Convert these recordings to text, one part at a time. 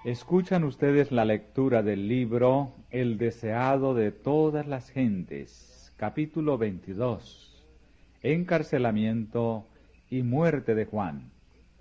Escuchan ustedes la lectura del libro El deseado de todas las gentes, capítulo 22, encarcelamiento y muerte de Juan.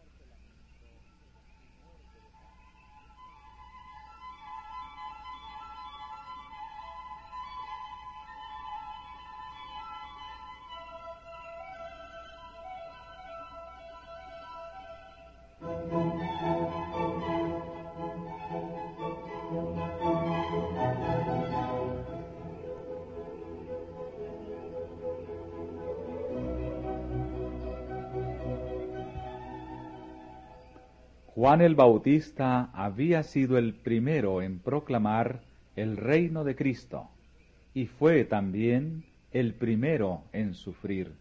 Juan el Bautista había sido el primero en proclamar el reino de Cristo y fue también el primero en sufrir.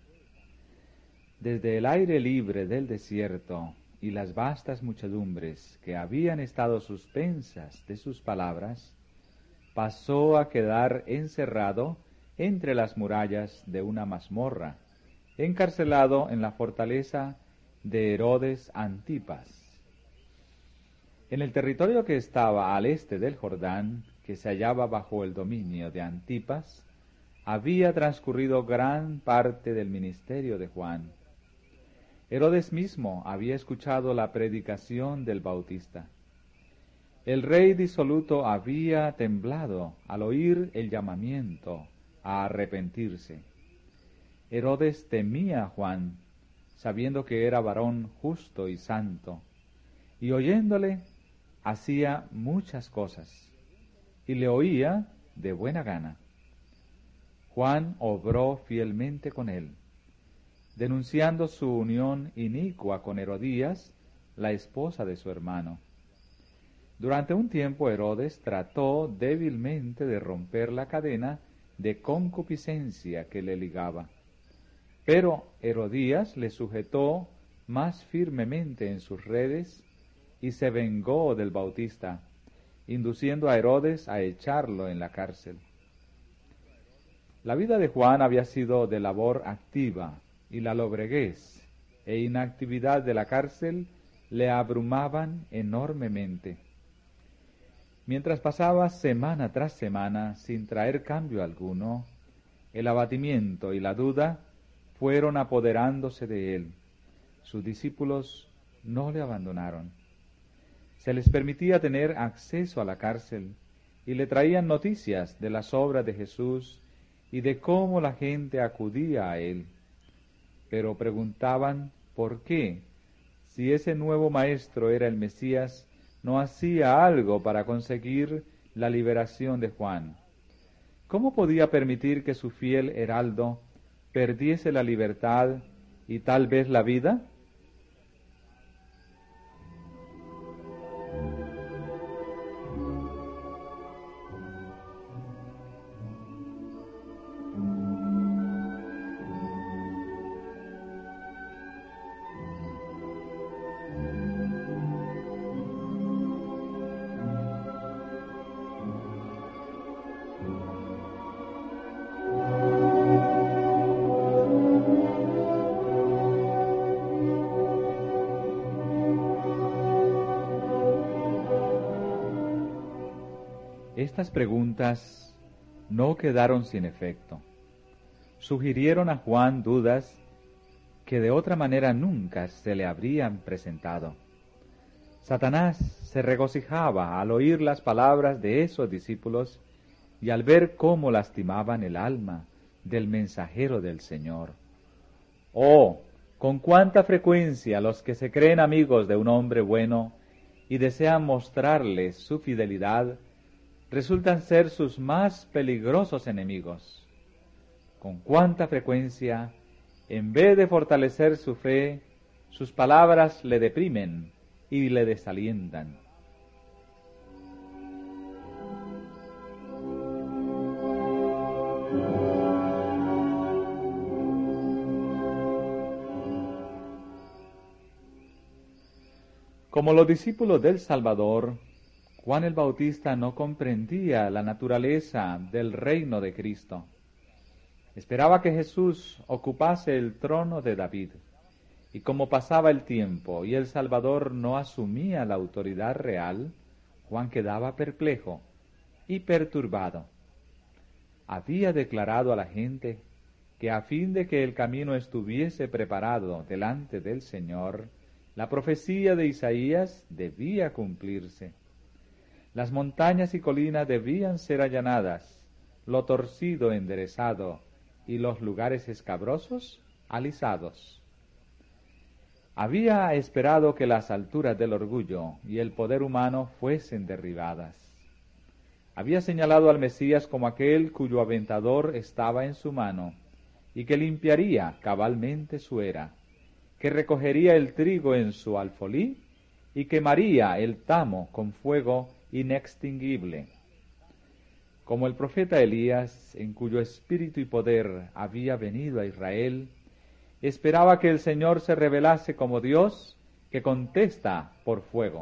Desde el aire libre del desierto y las vastas muchedumbres que habían estado suspensas de sus palabras, pasó a quedar encerrado entre las murallas de una mazmorra, encarcelado en la fortaleza de Herodes Antipas. En el territorio que estaba al este del Jordán, que se hallaba bajo el dominio de Antipas, había transcurrido gran parte del ministerio de Juan. Herodes mismo había escuchado la predicación del Bautista. El rey disoluto había temblado al oír el llamamiento a arrepentirse. Herodes temía a Juan, sabiendo que era varón justo y santo, y oyéndole hacía muchas cosas, y le oía de buena gana. Juan obró fielmente con él, denunciando su unión inicua con Herodías, la esposa de su hermano. Durante un tiempo Herodes trató débilmente de romper la cadena de concupiscencia que le ligaba, pero Herodías le sujetó más firmemente en sus redes y se vengó del Bautista, induciendo a Herodes a echarlo en la cárcel. La vida de Juan había sido de labor activa, y la lobreguez e inactividad de la cárcel le abrumaban enormemente. Mientras pasaba semana tras semana sin traer cambio alguno, el abatimiento y la duda fueron apoderándose de él. Sus discípulos no le abandonaron. Se les permitía tener acceso a la cárcel y le traían noticias de las obras de Jesús y de cómo la gente acudía a él. Pero preguntaban por qué, si ese nuevo maestro era el Mesías, no hacía algo para conseguir la liberación de Juan. ¿Cómo podía permitir que su fiel heraldo perdiese la libertad y tal vez la vida? Estas preguntas no quedaron sin efecto. Sugirieron a Juan dudas que de otra manera nunca se le habrían presentado. Satanás se regocijaba al oír las palabras de esos discípulos y al ver cómo lastimaban el alma del mensajero del Señor. ¡Oh! Con cuánta frecuencia los que se creen amigos de un hombre bueno y desean mostrarles su fidelidad resultan ser sus más peligrosos enemigos. Con cuánta frecuencia, en vez de fortalecer su fe, sus palabras le deprimen y le desalientan. Como los discípulos del Salvador, Juan el Bautista no comprendía la naturaleza del reino de Cristo. Esperaba que Jesús ocupase el trono de David, y como pasaba el tiempo y el Salvador no asumía la autoridad real, Juan quedaba perplejo y perturbado. Había declarado a la gente que a fin de que el camino estuviese preparado delante del Señor, la profecía de Isaías debía cumplirse. Las montañas y colinas debían ser allanadas, lo torcido enderezado y los lugares escabrosos alisados. Había esperado que las alturas del orgullo y el poder humano fuesen derribadas. Había señalado al Mesías como aquel cuyo aventador estaba en su mano y que limpiaría cabalmente su era, que recogería el trigo en su alfolí y quemaría el tamo con fuego inextinguible. Como el profeta Elías, en cuyo espíritu y poder había venido a Israel, esperaba que el Señor se revelase como Dios que contesta por fuego.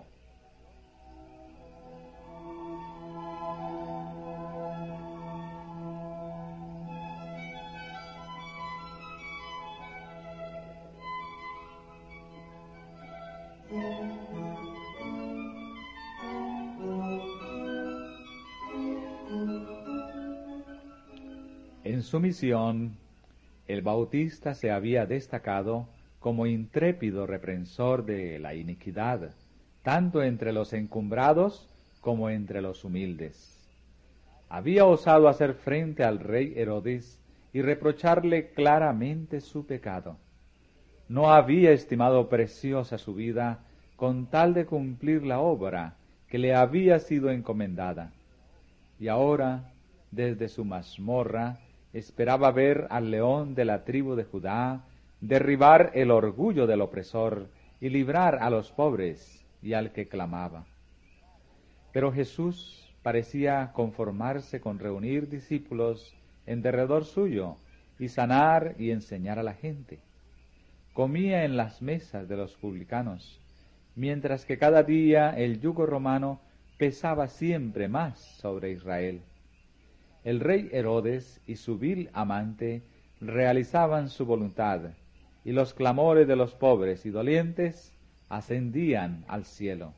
En su misión, el Bautista se había destacado como intrépido reprensor de la iniquidad, tanto entre los encumbrados como entre los humildes. Había osado hacer frente al rey Herodes y reprocharle claramente su pecado. No había estimado preciosa su vida con tal de cumplir la obra que le había sido encomendada. Y ahora, desde su mazmorra, esperaba ver al león de la tribu de Judá derribar el orgullo del opresor y librar a los pobres y al que clamaba. Pero Jesús parecía conformarse con reunir discípulos en derredor suyo y sanar y enseñar a la gente. Comía en las mesas de los publicanos, mientras que cada día el yugo romano pesaba siempre más sobre Israel. El rey Herodes y su vil amante realizaban su voluntad, y los clamores de los pobres y dolientes ascendían al cielo.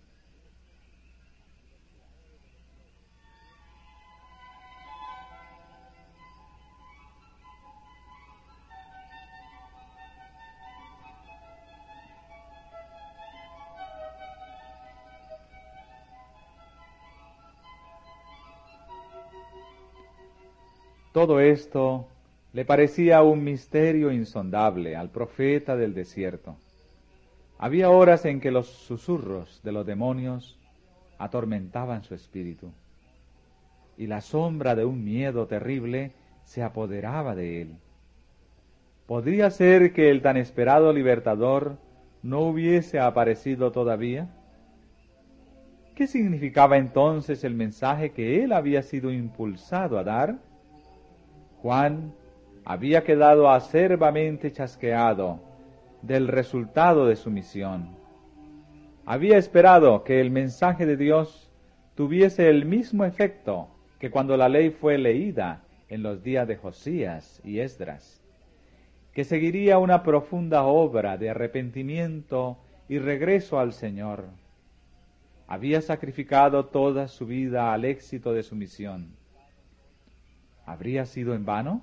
Todo esto le parecía un misterio insondable al profeta del desierto. Había horas en que los susurros de los demonios atormentaban su espíritu, y la sombra de un miedo terrible se apoderaba de él. ¿Podría ser que el tan esperado libertador no hubiese aparecido todavía? ¿Qué significaba entonces el mensaje que él había sido impulsado a dar? Juan había quedado acerbamente chasqueado del resultado de su misión. Había esperado que el mensaje de Dios tuviese el mismo efecto que cuando la ley fue leída en los días de Josías y Esdras, que seguiría una profunda obra de arrepentimiento y regreso al Señor. Había sacrificado toda su vida al éxito de su misión. ¿Habría sido en vano?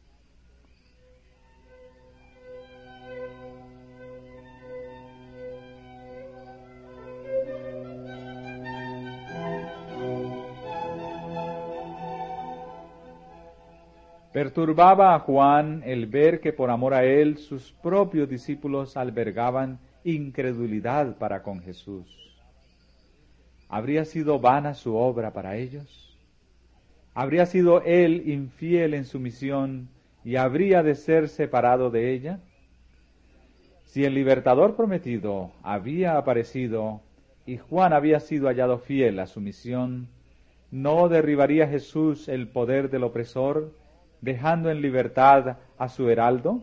Perturbaba a Juan el ver que por amor a él sus propios discípulos albergaban incredulidad para con Jesús. ¿Habría sido vana su obra para ellos? ¿Habría sido él infiel en su misión y habría de ser separado de ella? Si el libertador prometido había aparecido y Juan había sido hallado fiel a su misión, ¿no derribaría Jesús el poder del opresor, dejando en libertad a su heraldo?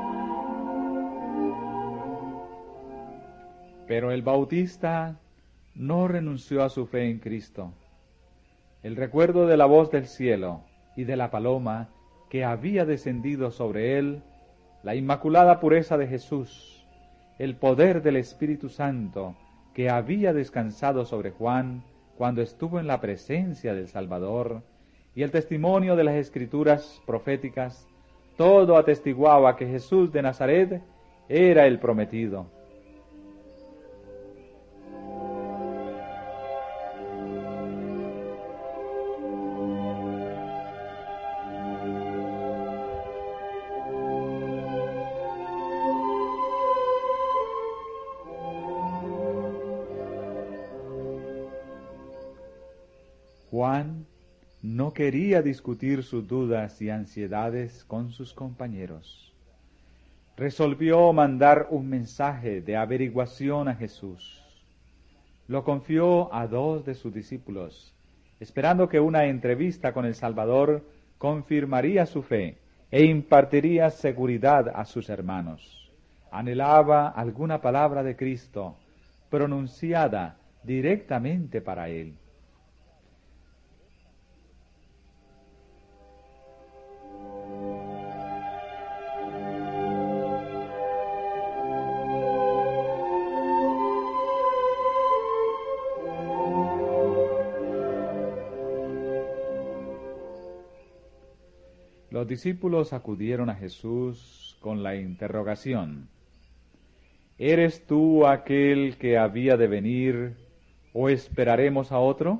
Pero el Bautista no renunció a su fe en Cristo. El recuerdo de la voz del cielo y de la paloma que había descendido sobre él, la inmaculada pureza de Jesús, el poder del Espíritu Santo que había descansado sobre Juan cuando estuvo en la presencia del Salvador, y el testimonio de las Escrituras proféticas, todo atestiguaba que Jesús de Nazaret era el prometido. Juan no quería discutir sus dudas y ansiedades con sus compañeros. Resolvió mandar un mensaje de averiguación a Jesús. Lo confió a 2 de sus discípulos, esperando que una entrevista con el Salvador confirmaría su fe e impartiría seguridad a sus hermanos. Anhelaba alguna palabra de Cristo pronunciada directamente para él. Los discípulos acudieron a Jesús con la interrogación: ¿eres tú aquel que había de venir, o esperaremos a otro?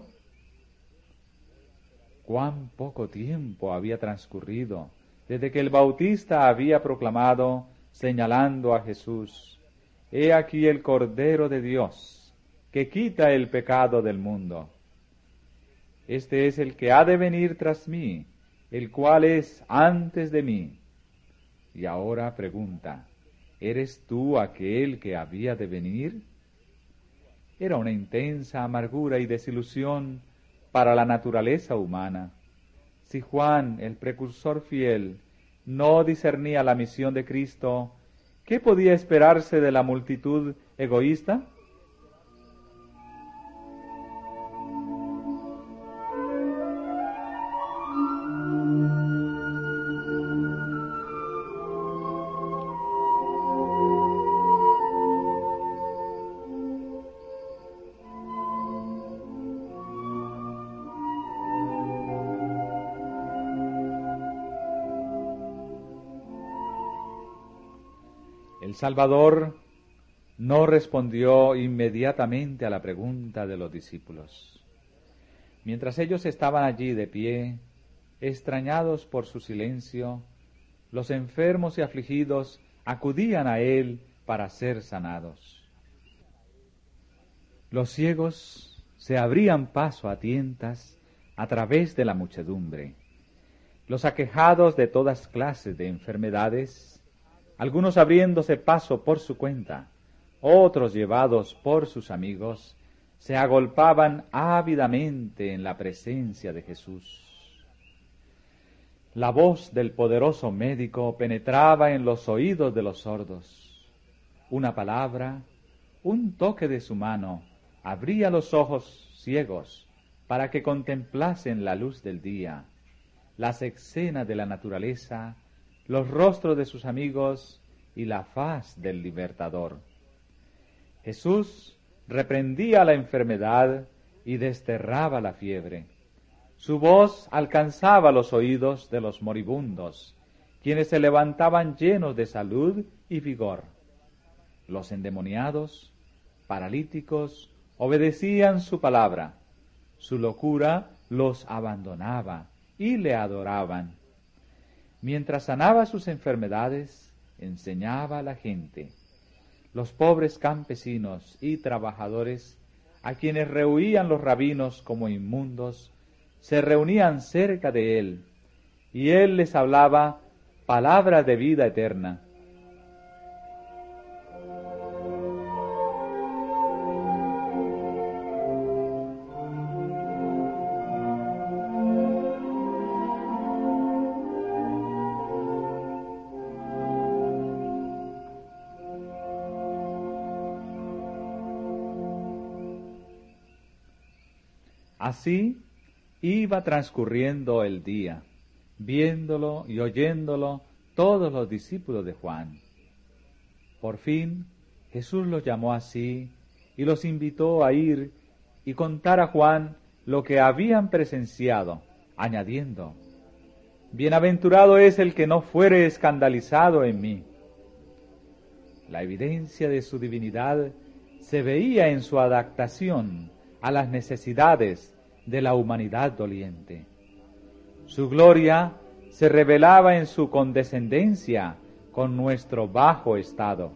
Cuán poco tiempo había transcurrido desde que el Bautista había proclamado, señalando a Jesús: «He aquí el Cordero de Dios, que quita el pecado del mundo. Este es el que ha de venir tras mí, el cual es antes de mí». Y ahora pregunta: ¿eres tú aquel que había de venir? Era una intensa amargura y desilusión para la naturaleza humana. Si Juan, el precursor fiel, no discernía la misión de Cristo, ¿qué podía esperarse de la multitud egoísta? El Salvador no respondió inmediatamente a la pregunta de los discípulos. Mientras ellos estaban allí de pie, extrañados por su silencio, los enfermos y afligidos acudían a él para ser sanados. Los ciegos se abrían paso a tientas a través de la muchedumbre. Los aquejados de todas clases de enfermedades, algunos abriéndose paso por su cuenta, otros llevados por sus amigos, se agolpaban ávidamente en la presencia de Jesús. La voz del poderoso médico penetraba en los oídos de los sordos. Una palabra, un toque de su mano, abría los ojos ciegos para que contemplasen la luz del día, las escenas de la naturaleza, los rostros de sus amigos y la faz del libertador. Jesús reprendía la enfermedad y desterraba la fiebre. Su voz alcanzaba los oídos de los moribundos, quienes se levantaban llenos de salud y vigor. Los endemoniados, paralíticos, obedecían su palabra. Su locura los abandonaba y le adoraban. Mientras sanaba sus enfermedades, enseñaba a la gente. Los pobres campesinos y trabajadores, a quienes rehuían los rabinos como inmundos, se reunían cerca de él, y él les hablaba palabras de vida eterna. Así iba transcurriendo el día, viéndolo y oyéndolo todos los discípulos de Juan. Por fin Jesús los llamó así y los invitó a ir y contar a Juan lo que habían presenciado, añadiendo: Bienaventurado es el que no fuere escandalizado en mí. La evidencia de su divinidad se veía en su adaptación a las necesidades de la humanidad doliente. Su gloria se revelaba en su condescendencia con nuestro bajo estado.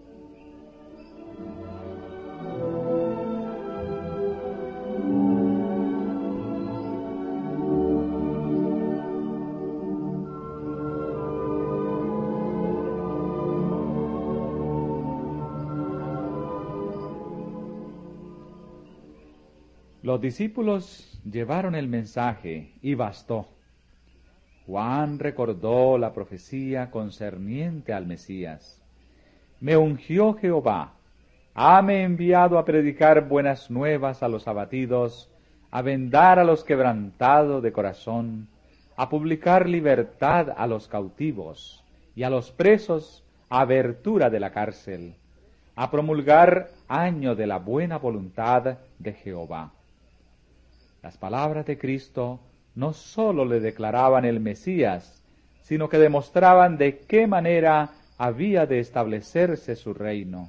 Los discípulos llevaron el mensaje y bastó. Juan recordó la profecía concerniente al Mesías. Me ungió Jehová, hame enviado a predicar buenas nuevas a los abatidos, a vendar a los quebrantados de corazón, a publicar libertad a los cautivos y a los presos abertura de la cárcel, a promulgar año de la buena voluntad de Jehová. Las palabras de Cristo no sólo le declaraban el Mesías, sino que demostraban de qué manera había de establecerse su reino.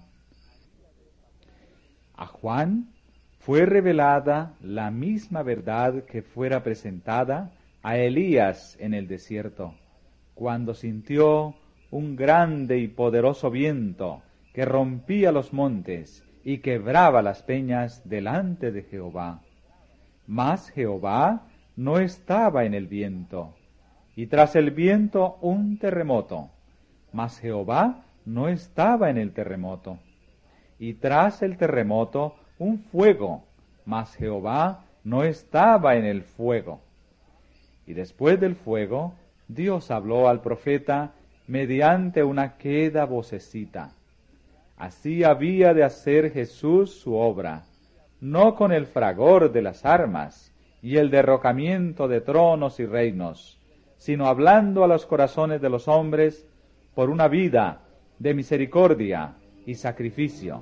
A Juan fue revelada la misma verdad que fuera presentada a Elías en el desierto, cuando sintió un grande y poderoso viento que rompía los montes y quebraba las peñas delante de Jehová. Mas Jehová no estaba en el viento, y tras el viento un terremoto. Mas Jehová no estaba en el terremoto, y tras el terremoto un fuego. Mas Jehová no estaba en el fuego. Y después del fuego, Dios habló al profeta mediante una queda vocecita. Así había de hacer Jesús su obra, no con el fragor de las armas y el derrocamiento de tronos y reinos, sino hablando a los corazones de los hombres por una vida de misericordia y sacrificio.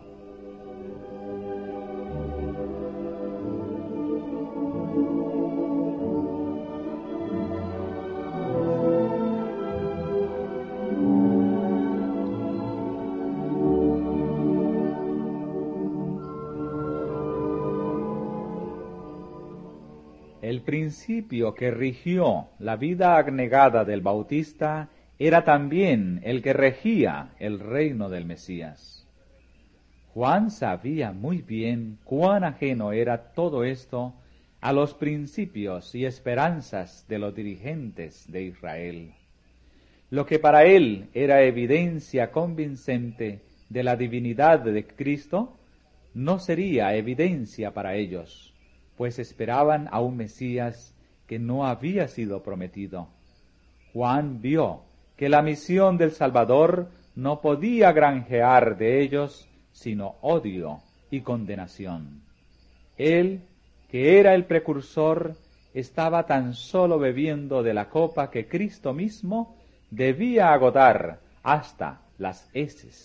El principio que rigió la vida abnegada del Bautista era también el que regía el reino del Mesías. Juan sabía muy bien cuán ajeno era todo esto a los principios y esperanzas de los dirigentes de Israel. Lo que para él era evidencia convincente de la divinidad de Cristo, no sería evidencia para ellos, pues esperaban a un Mesías que no había sido prometido. Juan vio que la misión del Salvador no podía granjear de ellos sino odio y condenación. Él, que era el precursor, estaba tan solo bebiendo de la copa que Cristo mismo debía agotar hasta las heces.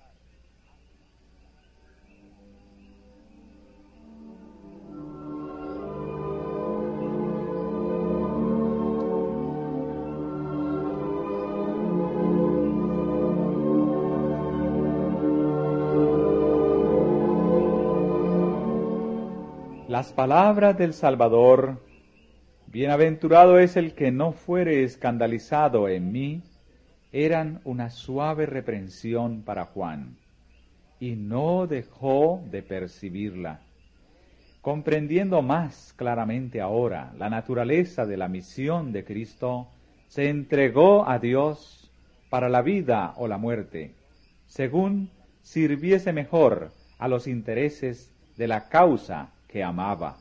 Las palabras del Salvador, bienaventurado es el que no fuere escandalizado en mí, eran una suave reprensión para Juan, y no dejó de percibirla. Comprendiendo más claramente ahora la naturaleza de la misión de Cristo, se entregó a Dios para la vida o la muerte, según sirviese mejor a los intereses de la causa que amaba.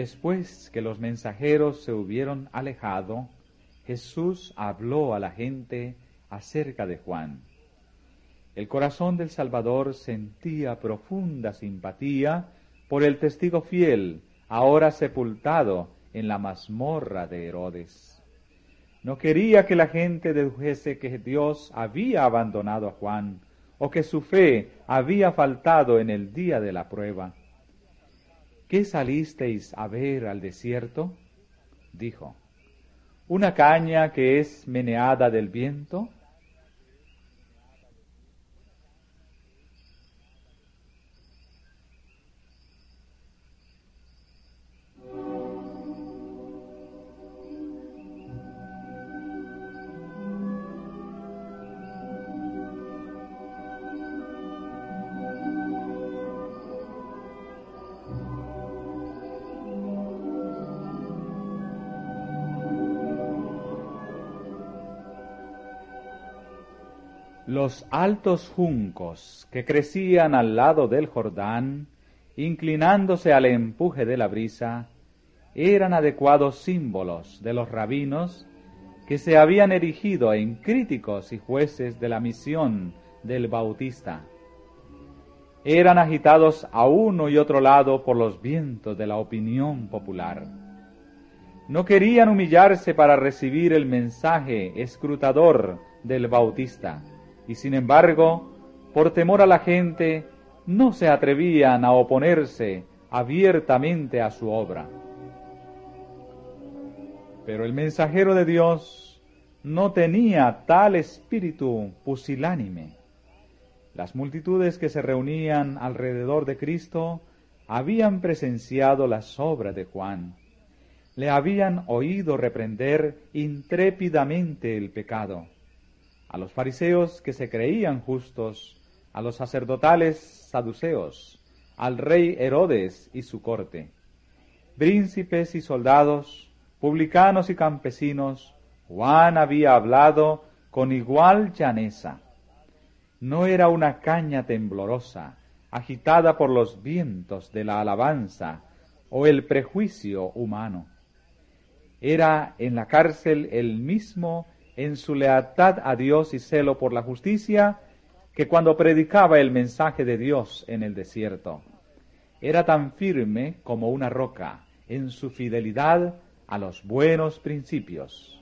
Después que los mensajeros se hubieron alejado, Jesús habló a la gente acerca de Juan. El corazón del Salvador sentía profunda simpatía por el testigo fiel, ahora sepultado en la mazmorra de Herodes. No quería que la gente dedujese que Dios había abandonado a Juan, o que su fe había faltado en el día de la prueba. ¿Qué salisteis a ver al desierto? Dijo. ¿Una caña que es meneada del viento? Los altos juncos que crecían al lado del Jordán, inclinándose al empuje de la brisa, eran adecuados símbolos de los rabinos que se habían erigido en críticos y jueces de la misión del Bautista. Eran agitados a uno y otro lado por los vientos de la opinión popular. No querían humillarse para recibir el mensaje escrutador del Bautista, y sin embargo, por temor a la gente, no se atrevían a oponerse abiertamente a su obra. Pero el mensajero de Dios no tenía tal espíritu pusilánime. Las multitudes que se reunían alrededor de Cristo habían presenciado las obras de Juan. Le habían oído reprender intrépidamente el pecado. A los fariseos que se creían justos, a los sacerdotales saduceos, al rey Herodes y su corte, príncipes y soldados, publicanos y campesinos, Juan había hablado con igual llaneza. No era una caña temblorosa, agitada por los vientos de la alabanza o el prejuicio humano. Era en la cárcel el mismo en su lealtad a Dios y celo por la justicia, que cuando predicaba el mensaje de Dios en el desierto. Era tan firme como una roca en su fidelidad a los buenos principios.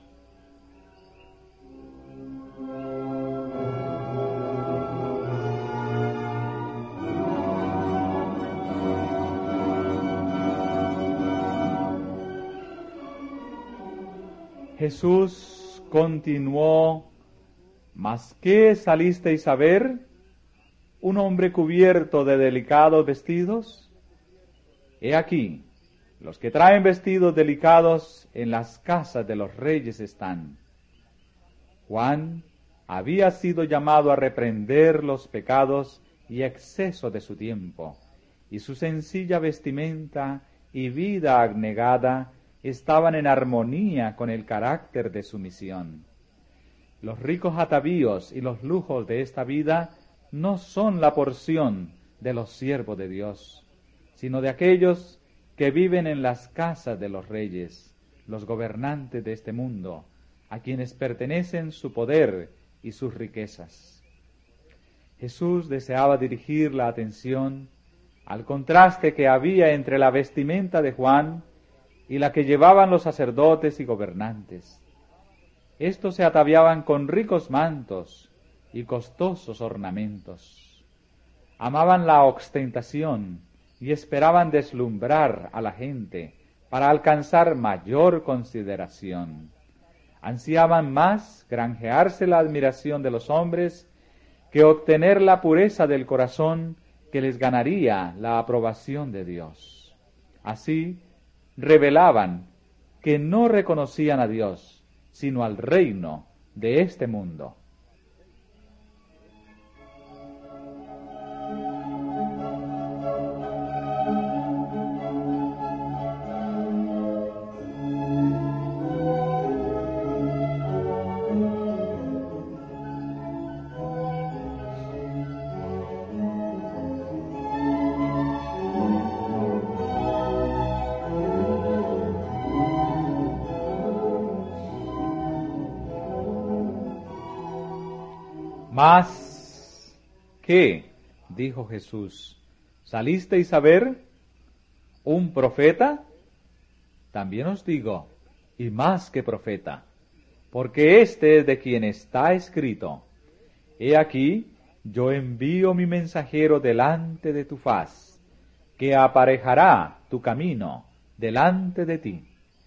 Jesús continuó: ¿mas qué salisteis a ver? ¿Un hombre cubierto de delicados vestidos? He aquí, los que traen vestidos delicados en las casas de los reyes están. Juan había sido llamado a reprender los pecados y exceso de su tiempo, y su sencilla vestimenta y vida abnegada estaban en armonía con el carácter de su misión. Los ricos atavíos y los lujos de esta vida no son la porción de los siervos de Dios, sino de aquellos que viven en las casas de los reyes, los gobernantes de este mundo, a quienes pertenecen su poder y sus riquezas. Jesús deseaba dirigir la atención al contraste que había entre la vestimenta de Juan y la que llevaban los sacerdotes y gobernantes. Estos se ataviaban con ricos mantos y costosos ornamentos. Amaban la ostentación y esperaban deslumbrar a la gente para alcanzar mayor consideración. Ansiaban más granjearse la admiración de los hombres que obtener la pureza del corazón que les ganaría la aprobación de Dios. Así, revelaban que no reconocían a Dios, sino al reino de este mundo. Mas, ¿qué? Dijo Jesús, ¿salisteis a ver un profeta? También os digo, y más que profeta, porque este es de quien está escrito: He aquí, yo envío mi mensajero delante de tu faz, que aparejará tu camino delante de ti.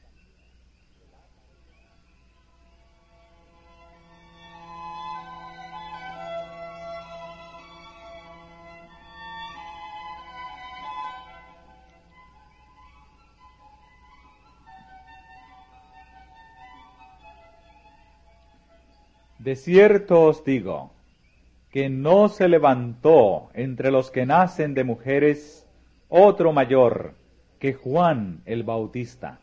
De cierto os digo, que no se levantó entre los que nacen de mujeres otro mayor que Juan el Bautista.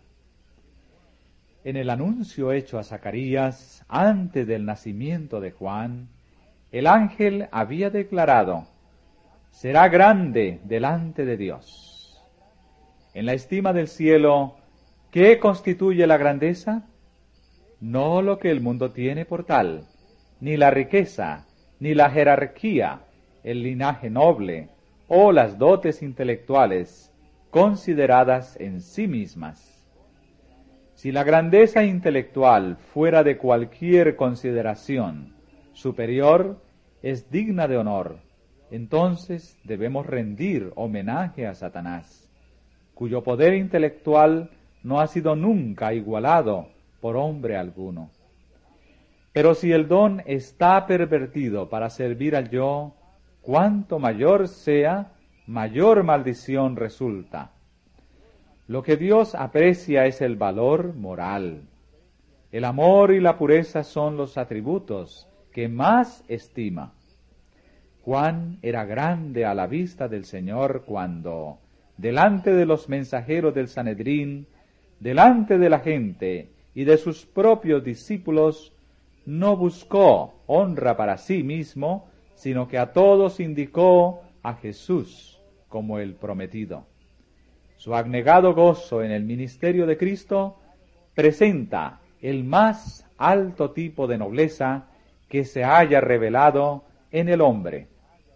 En el anuncio hecho a Zacarías antes del nacimiento de Juan, el ángel había declarado: será grande delante de Dios. En la estima del cielo, ¿qué constituye la grandeza? No lo que el mundo tiene por tal, ni la riqueza, ni la jerarquía, el linaje noble, o las dotes intelectuales, consideradas en sí mismas. Si la grandeza intelectual fuera de cualquier consideración superior, es digna de honor, entonces debemos rendir homenaje a Satanás, cuyo poder intelectual no ha sido nunca igualado por hombre alguno. Pero si el don está pervertido para servir al yo, cuanto mayor sea, mayor maldición resulta. Lo que Dios aprecia es el valor moral. El amor y la pureza son los atributos que más estima. Juan era grande a la vista del Señor cuando, delante de los mensajeros del Sanedrín, delante de la gente y de sus propios discípulos, no buscó honra para sí mismo, sino que a todos indicó a Jesús como el prometido. Su abnegado gozo en el ministerio de Cristo presenta el más alto tipo de nobleza que se haya revelado en el hombre.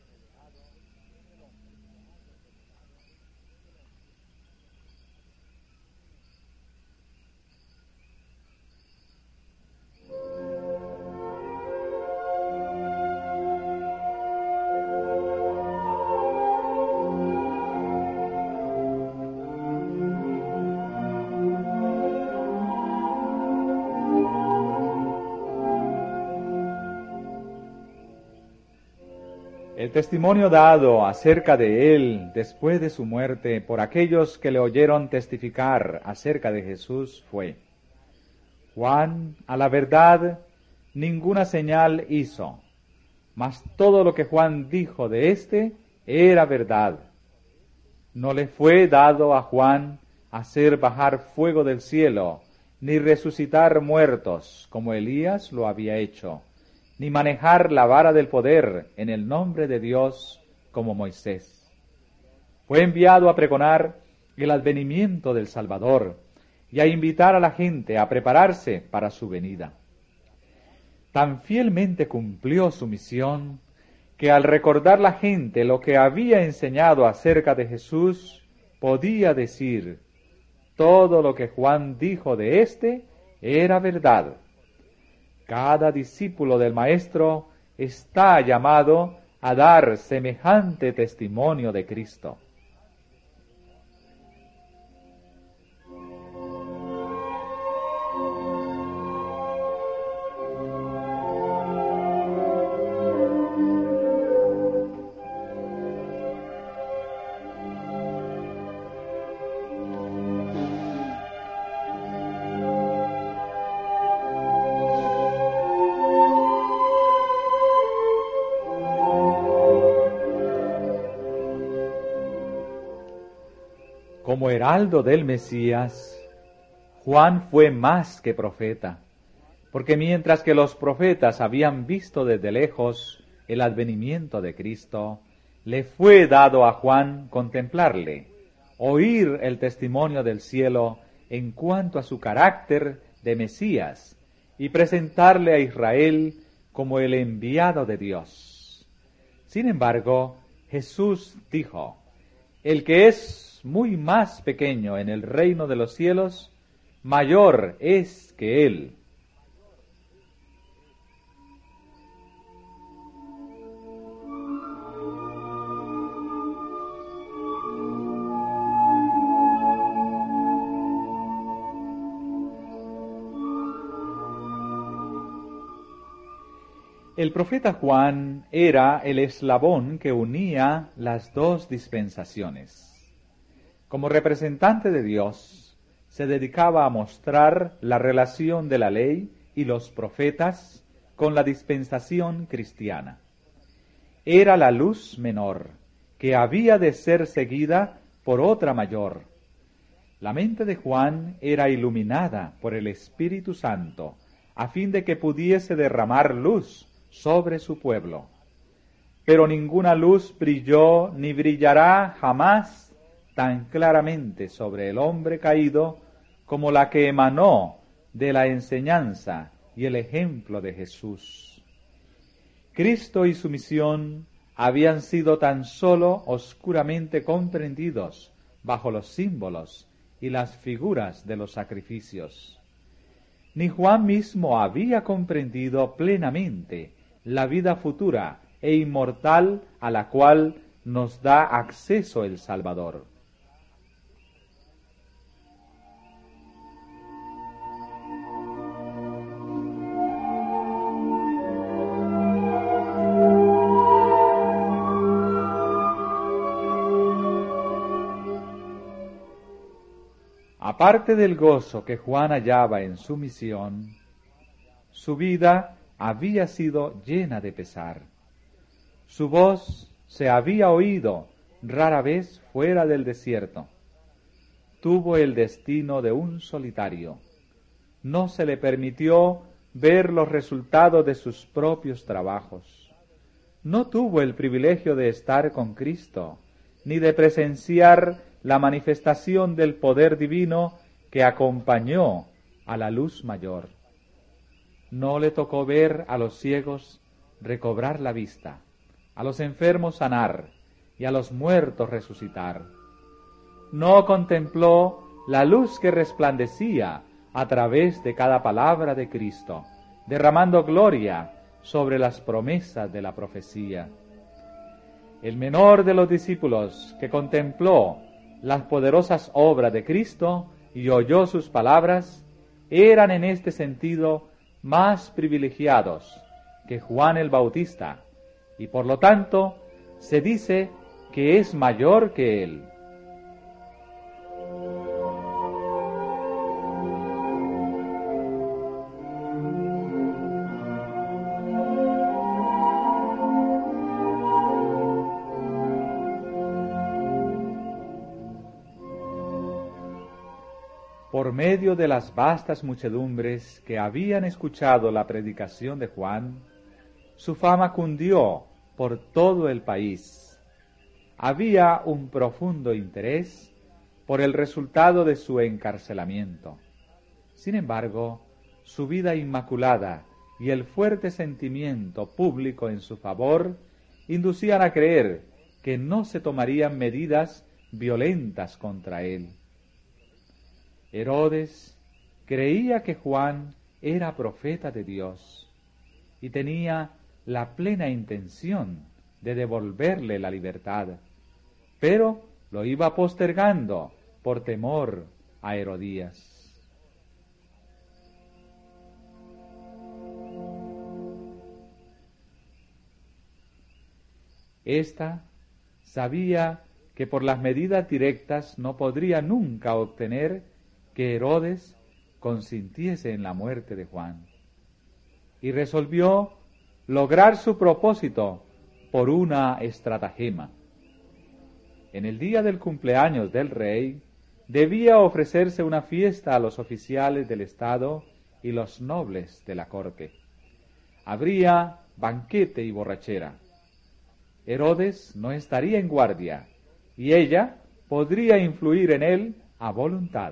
El testimonio dado acerca de él después de su muerte por aquellos que le oyeron testificar acerca de Jesús fue: Juan, a la verdad, ninguna señal hizo, mas todo lo que Juan dijo de éste era verdad. No le fue dado a Juan hacer bajar fuego del cielo, ni resucitar muertos, como Elías lo había hecho, ni manejar la vara del poder en el nombre de Dios como Moisés. Fue enviado a pregonar el advenimiento del Salvador y a invitar a la gente a prepararse para su venida. Tan fielmente cumplió su misión que al recordar la gente lo que había enseñado acerca de Jesús, podía decir: todo lo que Juan dijo de éste era verdad. Cada discípulo del Maestro está llamado a dar semejante testimonio de Cristo. Como heraldo del Mesías, Juan fue más que profeta, porque mientras que los profetas habían visto desde lejos el advenimiento de Cristo, le fue dado a Juan contemplarle, oír el testimonio del cielo en cuanto a su carácter de Mesías y presentarle a Israel como el enviado de Dios. Sin embargo, Jesús dijo: el que es muy más pequeño en el reino de los cielos, mayor es que él. El profeta Juan era el eslabón que unía las dos dispensaciones. Como representante de Dios, se dedicaba a mostrar la relación de la ley y los profetas con la dispensación cristiana. Era la luz menor, que había de ser seguida por otra mayor. La mente de Juan era iluminada por el Espíritu Santo, a fin de que pudiese derramar luz sobre su pueblo. Pero ninguna luz brilló ni brillará jamás tan claramente sobre el hombre caído como la que emanó de la enseñanza y el ejemplo de Jesús. Cristo y su misión habían sido tan solo oscuramente comprendidos bajo los símbolos y las figuras de los sacrificios. Ni Juan mismo había comprendido plenamente la vida futura e inmortal a la cual nos da acceso el Salvador. Aparte del gozo que Juan hallaba en su misión, su vida había sido llena de pesar. Su voz se había oído rara vez fuera del desierto. Tuvo el destino de un solitario. No se le permitió ver los resultados de sus propios trabajos. No tuvo el privilegio de estar con Cristo, ni de presenciar la manifestación del poder divino que acompañó a la luz mayor. No le tocó ver a los ciegos recobrar la vista, a los enfermos sanar y a los muertos resucitar. No contempló la luz que resplandecía a través de cada palabra de Cristo, derramando gloria sobre las promesas de la profecía. El menor de los discípulos que contempló las poderosas obras de Cristo y oyó sus palabras, eran en este sentido más privilegiados que Juan el Bautista, y por lo tanto se dice que es mayor que él. Por medio de las vastas muchedumbres que habían escuchado la predicación de Juan, su fama cundió por todo el país. Había un profundo interés por el resultado de su encarcelamiento. Sin embargo, su vida inmaculada y el fuerte sentimiento público en su favor inducían a creer que no se tomarían medidas violentas contra él. Herodes creía que Juan era profeta de Dios y tenía la plena intención de devolverle la libertad, pero lo iba postergando por temor a Herodías. Esta sabía que por las medidas directas no podría nunca obtener que Herodes consintiese en la muerte de Juan, y resolvió lograr su propósito por una estratagema. En el día del cumpleaños del rey, debía ofrecerse una fiesta a los oficiales del Estado y los nobles de la corte. Habría banquete y borrachera. Herodes no estaría en guardia, y ella podría influir en él a voluntad.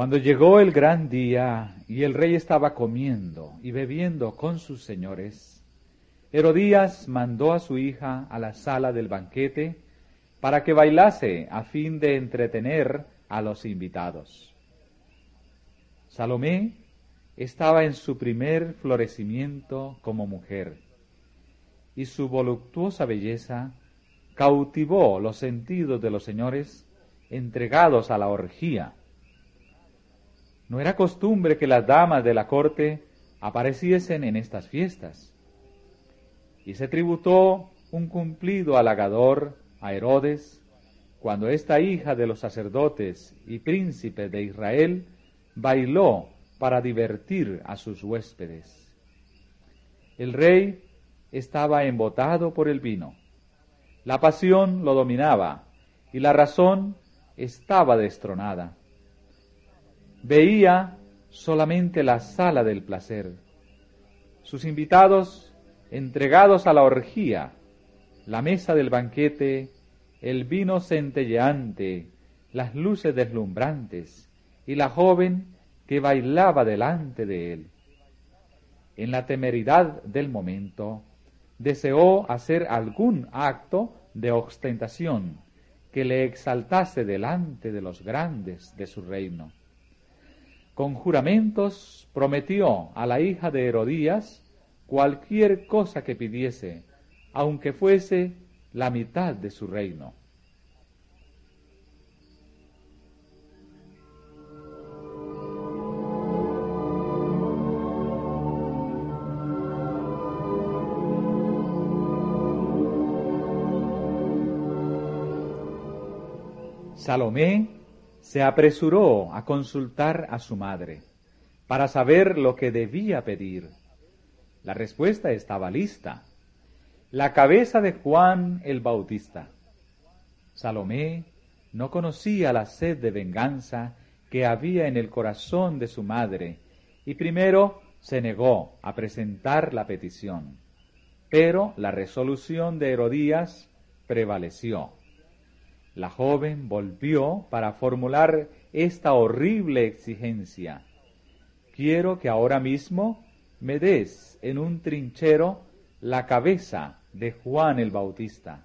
Cuando llegó el gran día y el rey estaba comiendo y bebiendo con sus señores, Herodías mandó a su hija a la sala del banquete para que bailase a fin de entretener a los invitados. Salomé estaba en su primer florecimiento como mujer, y su voluptuosa belleza cautivó los sentidos de los señores entregados a la orgía. No era costumbre que las damas de la corte apareciesen en estas fiestas, y se tributó un cumplido halagador a Herodes cuando esta hija de los sacerdotes y príncipes de Israel bailó para divertir a sus huéspedes. El rey estaba embotado por el vino, la pasión lo dominaba y la razón estaba destronada. Veía solamente la sala del placer, sus invitados entregados a la orgía, la mesa del banquete, el vino centelleante, las luces deslumbrantes y la joven que bailaba delante de él. En la temeridad del momento, deseó hacer algún acto de ostentación que le exaltase delante de los grandes de su reino. Con juramentos prometió a la hija de Herodías cualquier cosa que pidiese, aunque fuese la mitad de su reino. Salomé se apresuró a consultar a su madre para saber lo que debía pedir. La respuesta estaba lista: la cabeza de Juan el Bautista. Salomé no conocía la sed de venganza que había en el corazón de su madre y primero se negó a presentar la petición. Pero la resolución de Herodías prevaleció. La joven volvió para formular esta horrible exigencia: quiero que ahora mismo me des en un trinchero la cabeza de Juan el Bautista.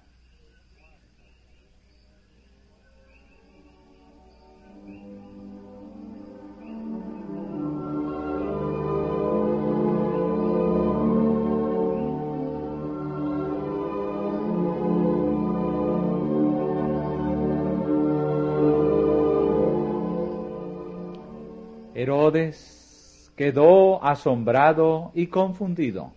Herodes quedó asombrado y confundido.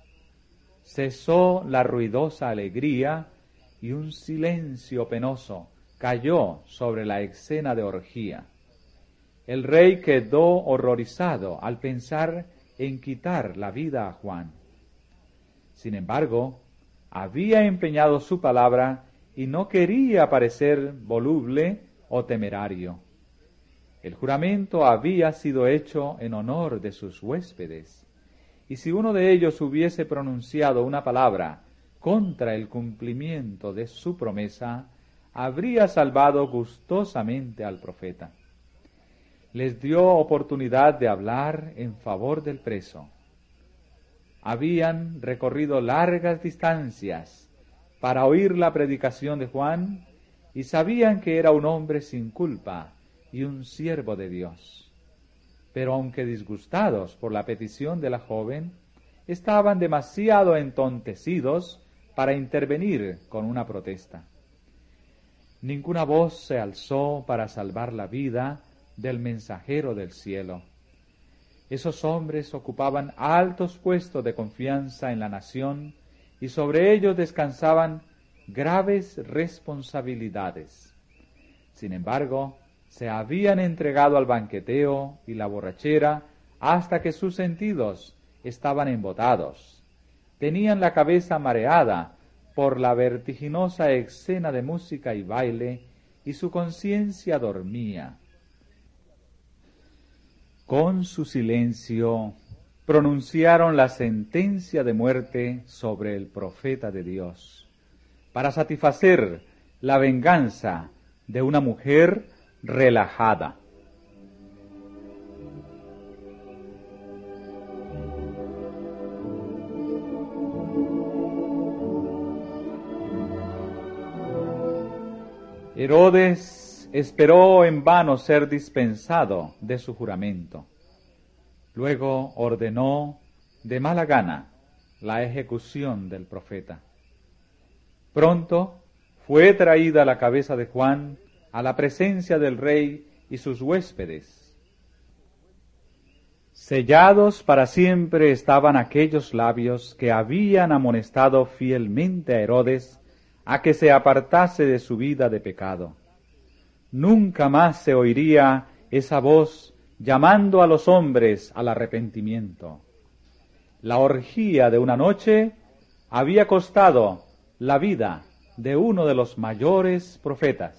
Cesó la ruidosa alegría y un silencio penoso cayó sobre la escena de orgía. El rey quedó horrorizado al pensar en quitar la vida a Juan. Sin embargo, había empeñado su palabra y no quería parecer voluble o temerario. El juramento había sido hecho en honor de sus huéspedes, y si uno de ellos hubiese pronunciado una palabra contra el cumplimiento de su promesa, habría salvado gustosamente al profeta. Les dio oportunidad de hablar en favor del preso. Habían recorrido largas distancias para oír la predicación de Juan y sabían que era un hombre sin culpa y un siervo de Dios. Pero aunque disgustados por la petición de la joven, estaban demasiado entontecidos para intervenir con una protesta. Ninguna voz se alzó para salvar la vida del mensajero del cielo. Esos hombres ocupaban altos puestos de confianza en la nación y sobre ellos descansaban graves responsabilidades. Sin embargo, se habían entregado al banqueteo y la borrachera hasta que sus sentidos estaban embotados. Tenían la cabeza mareada por la vertiginosa escena de música y baile, y su conciencia dormía. Con su silencio pronunciaron la sentencia de muerte sobre el profeta de Dios, para satisfacer la venganza de una mujer relajada. Herodes esperó en vano ser dispensado de su juramento. Luego ordenó de mala gana la ejecución del profeta. Pronto fue traída la cabeza de Juan a la presencia del rey y sus huéspedes. Sellados para siempre estaban aquellos labios que habían amonestado fielmente a Herodes a que se apartase de su vida de pecado. Nunca más se oiría esa voz llamando a los hombres al arrepentimiento. La orgía de una noche había costado la vida de uno de los mayores profetas.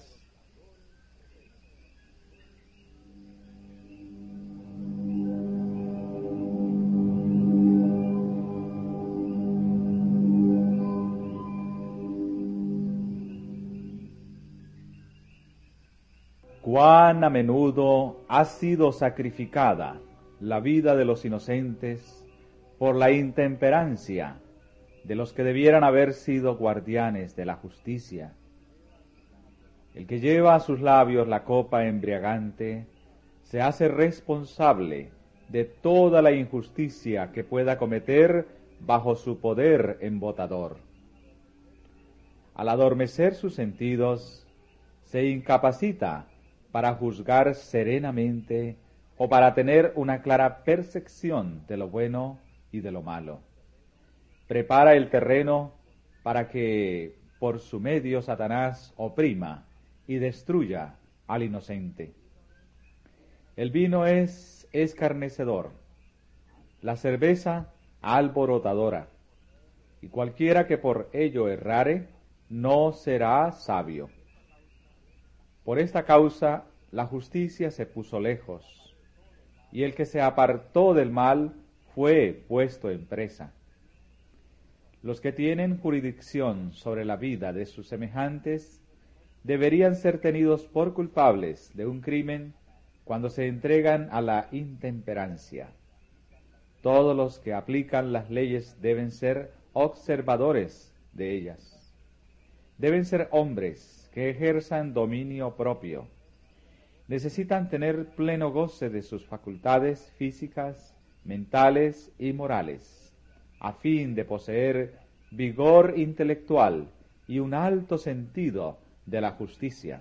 Cuán a menudo ha sido sacrificada la vida de los inocentes por la intemperancia de los que debieran haber sido guardianes de la justicia. El que lleva a sus labios la copa embriagante se hace responsable de toda la injusticia que pueda cometer bajo su poder embotador. Al adormecer sus sentidos, se incapacita para juzgar serenamente o para tener una clara percepción de lo bueno y de lo malo. Prepara el terreno para que por su medio Satanás oprima y destruya al inocente. El vino es escarnecedor, la cerveza alborotadora, y cualquiera que por ello errare no será sabio. Por esta causa la justicia se puso lejos, y el que se apartó del mal fue puesto en presa. Los que tienen jurisdicción sobre la vida de sus semejantes deberían ser tenidos por culpables de un crimen cuando se entregan a la intemperancia. Todos los que aplican las leyes deben ser observadores de ellas. Deben ser hombres que ejerzan dominio propio. Necesitan tener pleno goce de sus facultades físicas, mentales y morales, a fin de poseer vigor intelectual y un alto sentido de la justicia.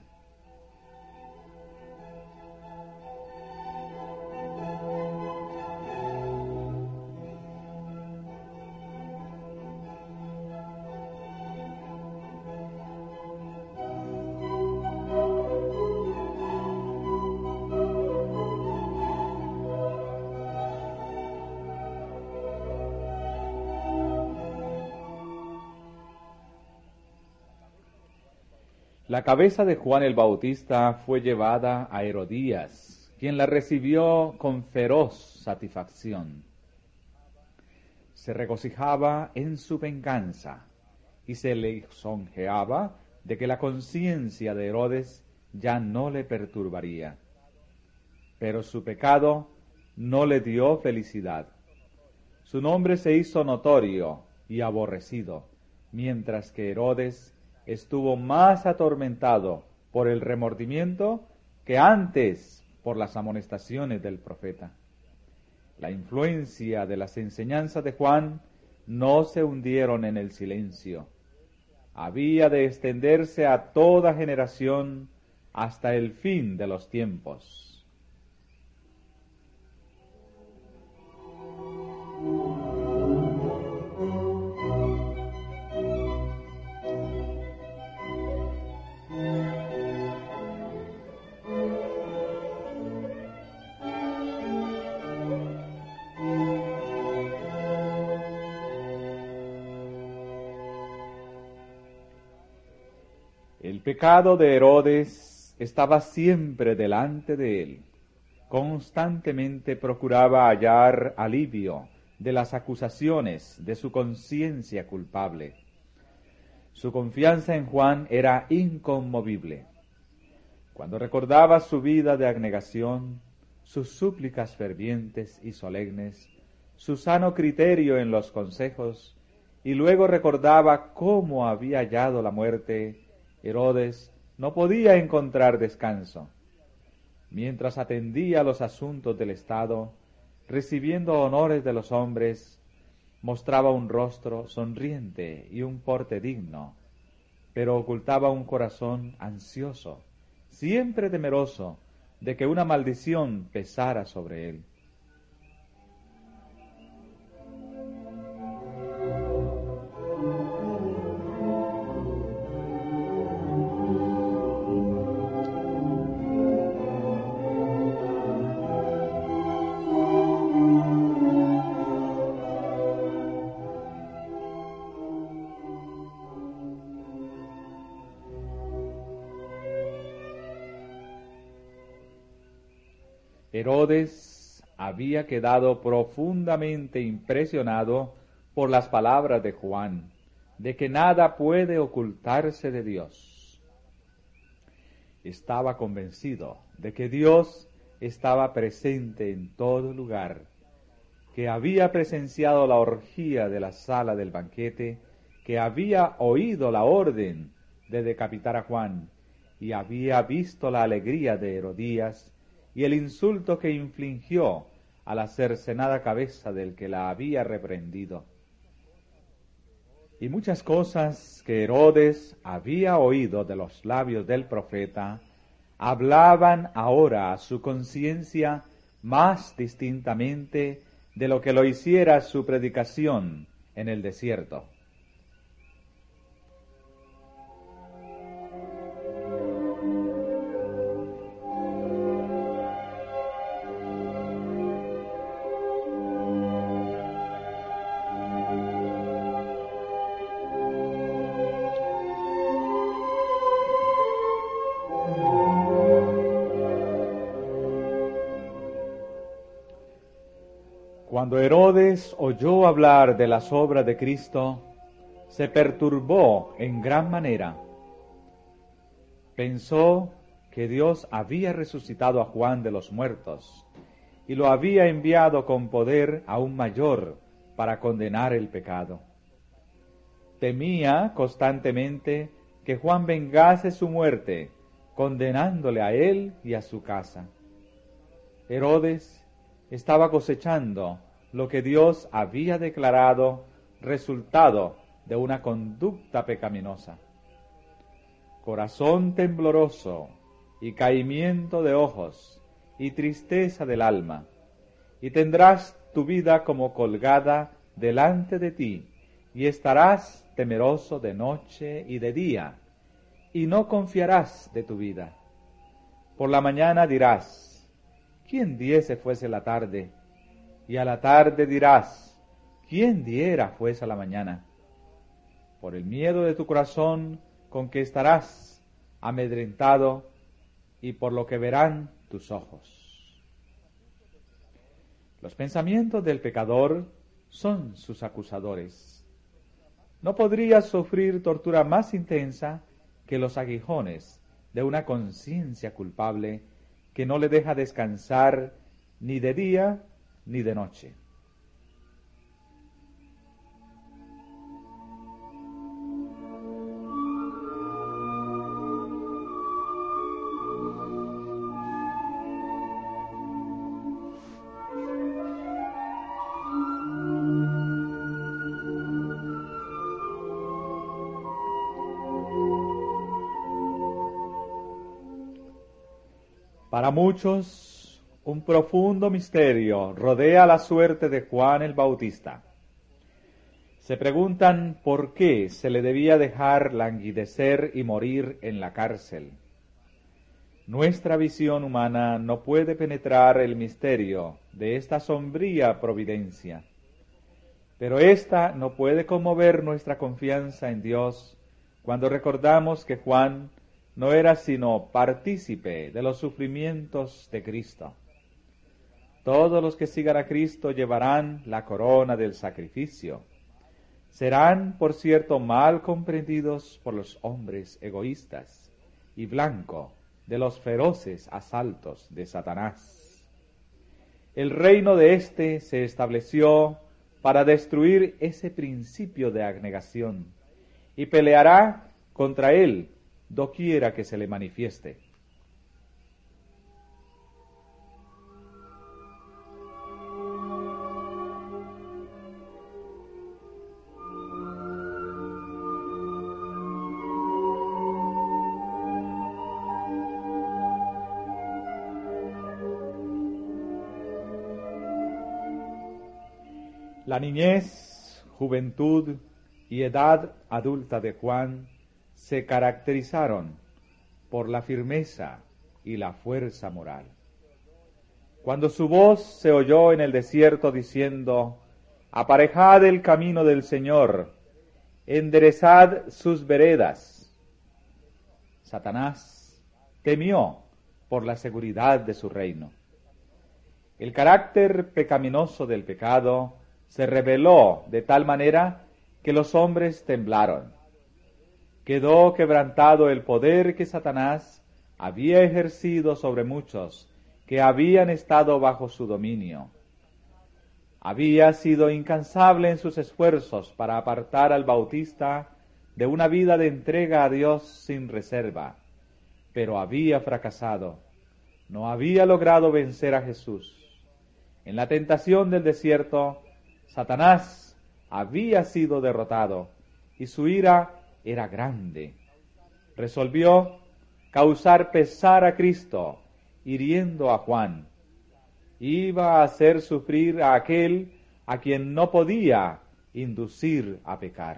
La cabeza de Juan el Bautista fue llevada a Herodías, quien la recibió con feroz satisfacción. Se regocijaba en su venganza y se lisonjeaba de que la conciencia de Herodes ya no le perturbaría. Pero su pecado no le dio felicidad. Su nombre se hizo notorio y aborrecido, mientras que Herodes estuvo más atormentado por el remordimiento que antes por las amonestaciones del profeta. La influencia de las enseñanzas de Juan no se hundieron en el silencio. Había de extenderse a toda generación hasta el fin de los tiempos. El pecado de Herodes estaba siempre delante de él. Constantemente procuraba hallar alivio de las acusaciones de su conciencia culpable. Su confianza en Juan era inconmovible. Cuando recordaba su vida de abnegación, sus súplicas fervientes y solemnes, su sano criterio en los consejos, y luego recordaba cómo había hallado la muerte, Herodes no podía encontrar descanso. Mientras atendía los asuntos del Estado, recibiendo honores de los hombres, mostraba un rostro sonriente y un porte digno, pero ocultaba un corazón ansioso, siempre temeroso de que una maldición pesara sobre él. Herodes había quedado profundamente impresionado por las palabras de Juan, de que nada puede ocultarse de Dios. Estaba convencido de que Dios estaba presente en todo lugar, que había presenciado la orgía de la sala del banquete, que había oído la orden de decapitar a Juan y había visto la alegría de Herodías y el insulto que infligió a la cercenada cabeza del que la había reprendido. Y muchas cosas que Herodes había oído de los labios del profeta hablaban ahora a su conciencia más distintamente de lo que lo hiciera su predicación en el desierto. Cuando Herodes oyó hablar de las obras de Cristo, se perturbó en gran manera. Pensó que Dios había resucitado a Juan de los muertos y lo había enviado con poder aún mayor para condenar el pecado. Temía constantemente que Juan vengase su muerte, condenándole a él y a su casa. Herodes estaba cosechando lo que Dios había declarado resultado de una conducta pecaminosa. Corazón tembloroso y caimiento de ojos y tristeza del alma, y tendrás tu vida como colgada delante de ti, y estarás temeroso de noche y de día, y no confiarás de tu vida. Por la mañana dirás: ¿quién diese fuese la tarde? Y a la tarde dirás: ¿quién diera fuese la mañana? Por el miedo de tu corazón con que estarás amedrentado y por lo que verán tus ojos. Los pensamientos del pecador son sus acusadores. No podría sufrir tortura más intensa que los aguijones de una conciencia culpable que no le deja descansar ni de día ni de noche. Para muchos, un profundo misterio rodea la suerte de Juan el Bautista. Se preguntan por qué se le debía dejar languidecer y morir en la cárcel. Nuestra visión humana no puede penetrar el misterio de esta sombría providencia, pero ésta no puede conmover nuestra confianza en Dios cuando recordamos que Juan no era sino partícipe de los sufrimientos de Cristo. Todos los que sigan a Cristo llevarán la corona del sacrificio. Serán, por cierto, mal comprendidos por los hombres egoístas y blanco de los feroces asaltos de Satanás. El reino de éste se estableció para destruir ese principio de abnegación y peleará contra él doquiera que se le manifieste. La niñez, juventud y edad adulta de Juan se caracterizaron por la firmeza y la fuerza moral. Cuando su voz se oyó en el desierto diciendo: «Aparejad el camino del Señor, enderezad sus veredas», Satanás temió por la seguridad de su reino. El carácter pecaminoso del pecado se reveló de tal manera que los hombres temblaron. Quedó quebrantado el poder que Satanás había ejercido sobre muchos que habían estado bajo su dominio. Había sido incansable en sus esfuerzos para apartar al Bautista de una vida de entrega a Dios sin reserva, pero había fracasado. No había logrado vencer a Jesús. En la tentación del desierto, Satanás había sido derrotado y su ira era grande. Resolvió causar pesar a Cristo, hiriendo a Juan. Iba a hacer sufrir a aquel a quien no podía inducir a pecar.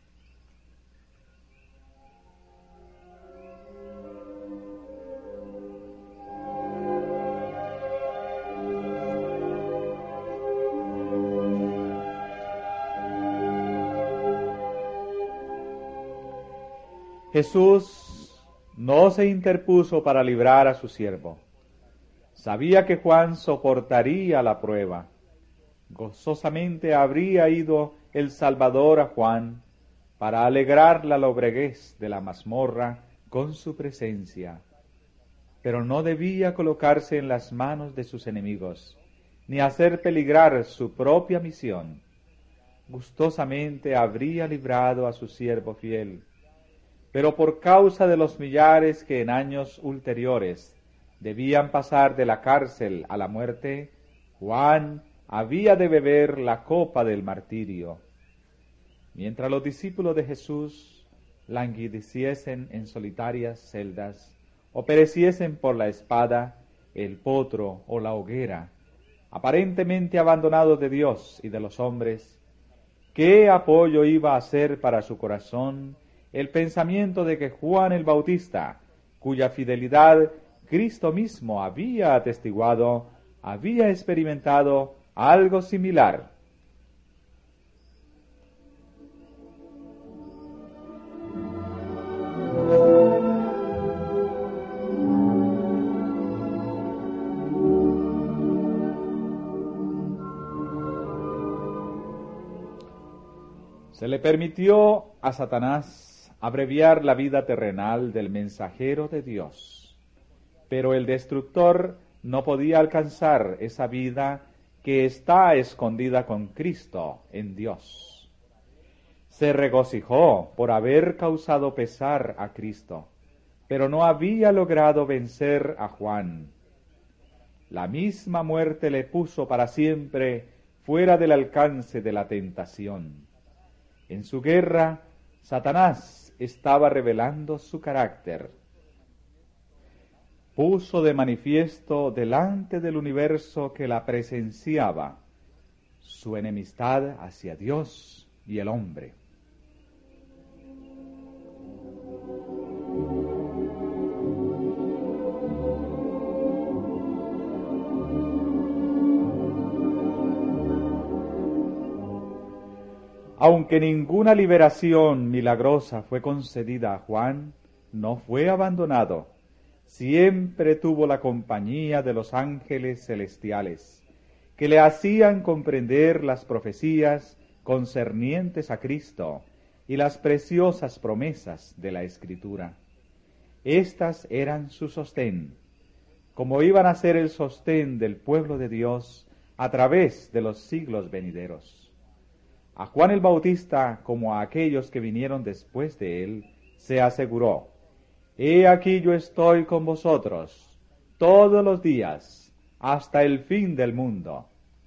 Jesús no se interpuso para librar a su siervo. Sabía que Juan soportaría la prueba. Gozosamente habría ido el Salvador a Juan para alegrar la lobreguez de la mazmorra con su presencia. Pero no debía colocarse en las manos de sus enemigos, ni hacer peligrar su propia misión. Gustosamente habría librado a su siervo fiel. Pero por causa de los millares que en años ulteriores debían pasar de la cárcel a la muerte, Juan había de beber la copa del martirio. Mientras los discípulos de Jesús languideciesen en solitarias celdas, o pereciesen por la espada, el potro o la hoguera, aparentemente abandonados de Dios y de los hombres, ¿qué apoyo iba a ser para su corazón el pensamiento de que Juan el Bautista, cuya fidelidad Cristo mismo había atestiguado, había experimentado algo similar? Se le permitió a Satanás abreviar la vida terrenal del mensajero de Dios, pero el destructor no podía alcanzar esa vida que está escondida con Cristo en Dios. Se regocijó por haber causado pesar a Cristo, pero no había logrado vencer a Juan. La misma muerte le puso para siempre fuera del alcance de la tentación. En su guerra, Satanás estaba revelando su carácter. Puso de manifiesto delante del universo que la presenciaba su enemistad hacia Dios y el hombre. Aunque ninguna liberación milagrosa fue concedida a Juan, no fue abandonado. Siempre tuvo la compañía de los ángeles celestiales, que le hacían comprender las profecías concernientes a Cristo y las preciosas promesas de la Escritura. Estas eran su sostén, como iban a ser el sostén del pueblo de Dios a través de los siglos venideros. A Juan el Bautista, como a aquellos que vinieron después de él, se aseguró: He aquí yo estoy con vosotros todos los días hasta el fin del mundo.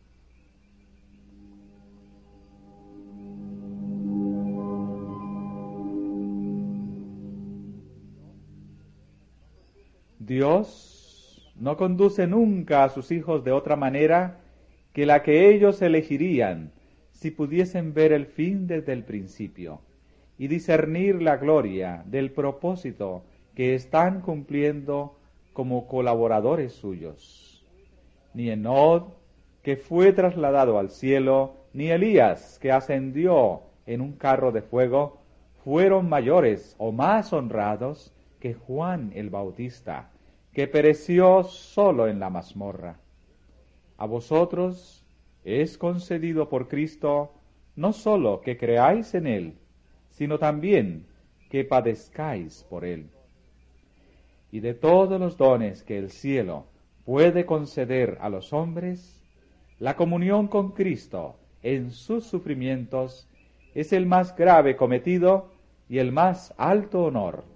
Dios no conduce nunca a sus hijos de otra manera que la que ellos elegirían si pudiesen ver el fin desde el principio y discernir la gloria del propósito que están cumpliendo como colaboradores suyos. Ni Enod, que fue trasladado al cielo, ni Elías, que ascendió en un carro de fuego, fueron mayores o más honrados que Juan el Bautista, que pereció solo en la mazmorra. A vosotros es concedido por Cristo no sólo que creáis en Él, sino también que padezcáis por Él. Y de todos los dones que el cielo puede conceder a los hombres, la comunión con Cristo en sus sufrimientos es el más grave cometido y el más alto honor.